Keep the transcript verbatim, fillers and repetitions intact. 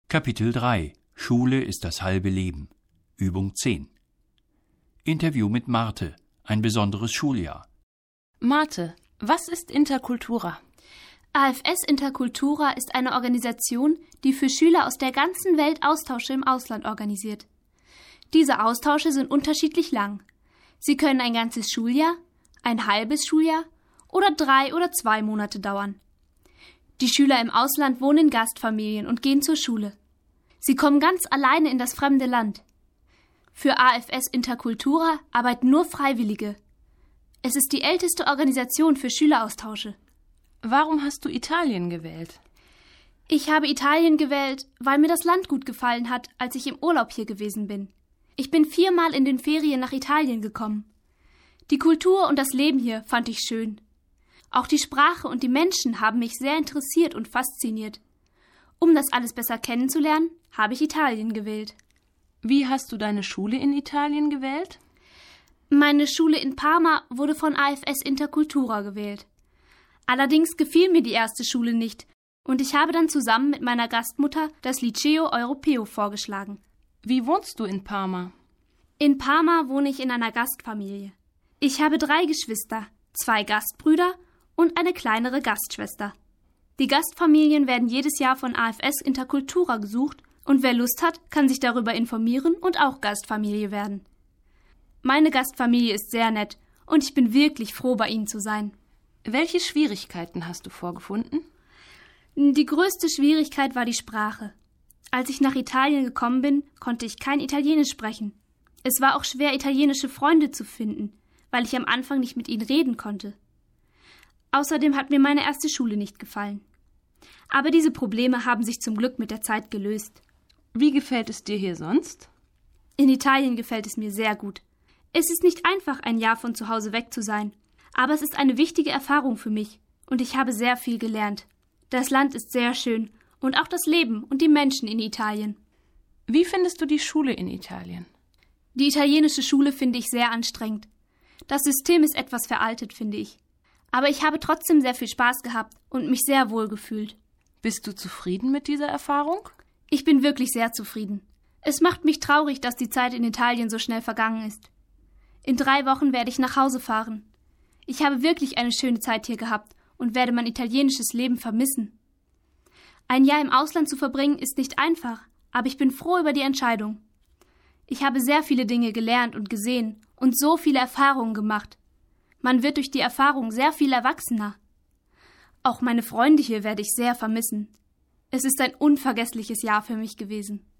Kapitel drei. Schule ist das halbe Leben. Übung zehn. Interview mit Marte. Ein besonderes Schuljahr. Marte, was ist Intercultura? A F S Intercultura ist eine Organisation, die für Schüler aus der ganzen Welt Austausche im Ausland organisiert. Diese Austausche sind unterschiedlich lang. Sie können ein ganzes Schuljahr, ein halbes Schuljahr oder drei oder zwei Monate dauern. Die Schüler im Ausland wohnen in Gastfamilien und gehen zur Schule. Sie kommen ganz alleine in das fremde Land. Für A F S Intercultura arbeiten nur Freiwillige. Es ist die älteste Organisation für Schüleraustausche. Warum hast du Italien gewählt? Ich habe Italien gewählt, weil mir das Land gut gefallen hat, als ich im Urlaub hier gewesen bin. Ich bin viermal in den Ferien nach Italien gekommen. Die Kultur und das Leben hier fand ich schön. Auch die Sprache und die Menschen haben mich sehr interessiert und fasziniert. Um das alles besser kennenzulernen, habe ich Italien gewählt. Wie hast du deine Schule in Italien gewählt? Meine Schule in Parma wurde von A F S Intercultura gewählt. Allerdings gefiel mir die erste Schule nicht und ich habe dann zusammen mit meiner Gastmutter das Liceo Europeo vorgeschlagen. Wie wohnst du in Parma? In Parma wohne ich in einer Gastfamilie. Ich habe drei Geschwister, zwei Gastbrüder und eine kleinere Gastschwester. Die Gastfamilien werden jedes Jahr von A F S Intercultura gesucht und wer Lust hat, kann sich darüber informieren und auch Gastfamilie werden. Meine Gastfamilie ist sehr nett und ich bin wirklich froh, bei ihnen zu sein. Welche Schwierigkeiten hast du vorgefunden? Die größte Schwierigkeit war die Sprache. Als ich nach Italien gekommen bin, konnte ich kein Italienisch sprechen. Es war auch schwer, italienische Freunde zu finden, weil ich am Anfang nicht mit ihnen reden konnte. Außerdem hat mir meine erste Schule nicht gefallen. Aber diese Probleme haben sich zum Glück mit der Zeit gelöst. Wie gefällt es dir hier sonst? In Italien gefällt es mir sehr gut. Es ist nicht einfach, ein Jahr von zu Hause weg zu sein, aber es ist eine wichtige Erfahrung für mich und ich habe sehr viel gelernt. Das Land ist sehr schön und auch das Leben und die Menschen in Italien. Wie findest du die Schule in Italien? Die italienische Schule finde ich sehr anstrengend. Das System ist etwas veraltet, finde ich. Aber ich habe trotzdem sehr viel Spaß gehabt und mich sehr wohl gefühlt. Bist du zufrieden mit dieser Erfahrung? Ich bin wirklich sehr zufrieden. Es macht mich traurig, dass die Zeit in Italien so schnell vergangen ist. In drei Wochen werde ich nach Hause fahren. Ich habe wirklich eine schöne Zeit hier gehabt und werde mein italienisches Leben vermissen. Ein Jahr im Ausland zu verbringen ist nicht einfach, aber ich bin froh über die Entscheidung. Ich habe sehr viele Dinge gelernt und gesehen und so viele Erfahrungen gemacht. Man wird durch die Erfahrung sehr viel erwachsener. Auch meine Freunde hier werde ich sehr vermissen. Es ist ein unvergessliches Jahr für mich gewesen.